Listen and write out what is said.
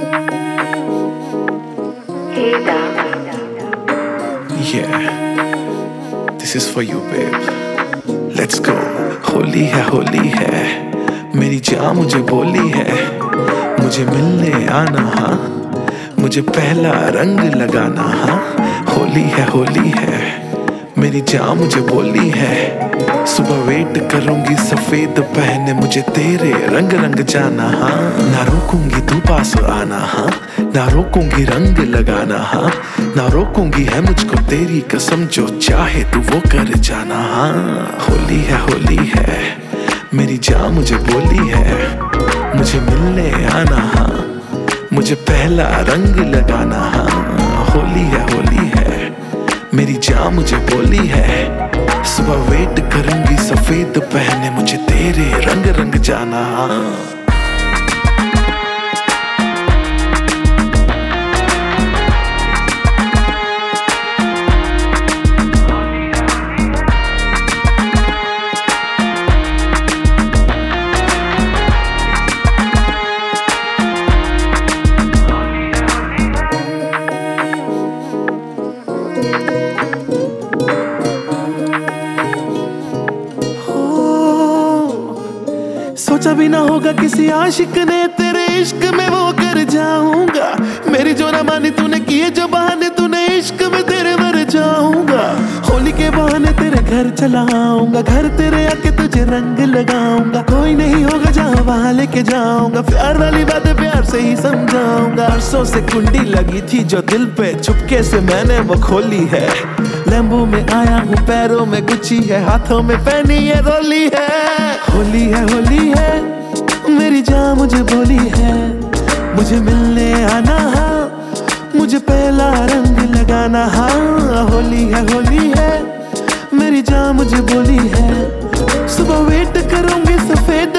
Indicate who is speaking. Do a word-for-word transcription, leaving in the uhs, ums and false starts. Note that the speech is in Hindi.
Speaker 1: Yeah, this is for you, babe. Let's go. Holi है होली है, मेरी जान मुझे बोली है, मुझे मिलने आना हाँ, मुझे पहला रंग लगाना हाँ। होली है होली है, मेरी जान मुझे बोली है, सुबह वेट करूंगी सफेद पहने मुझे तेरे रंग रंग जाना हाँ। ना रोकूंगी तू पास आना हाँ, ना रोकूंगी रंग लगाना हाँ, ना रोकूंगी है मुझको तेरी कसम, जो चाहे तू वो कर जाना हाँ। होली है होली है, मेरी जान मुझे बोली है, मुझे मिलने आना हाँ, मुझे पहला रंग लगाना हाँ। होली है होली है, मेरी जान मुझे बोली है, सुबह वेट करूंगी सफेद पहने मुझे तेरे रंग रंग जाना हाँ। सोचा भी ना होगा किसी आशिक ने तेरे इश्क में वो कर जाऊंगा, मेरी जो ना मानी तूने किए जो बहाने, तूने इश्क में तेरे मर जाऊंगा। होली के बहाने तेरे घर चला आऊंगा, घर तेरे आके तुझे रंग लगाऊंगा, कोई नहीं होगा जहाँ वहाँ लेके जाऊंगा, प्यार वाली बातें प्यार से ही समझाऊंगा। अरसों से कुंडी लगी थी जो दिल पे, चुपके से मैंने वो खोली है, लैम्बो में आया हूँ, पैरों में गुच्छी है, हाथों में पहनी ये रोली है। होली है होली है, मेरी जान मुझे बोली है, मुझे मिलने आना हाँ, मुझे पहला रंग लगाना हाँ। होली है होली है, मेरी जान मुझे बोली है, सुबह वेट करूंगी सफेद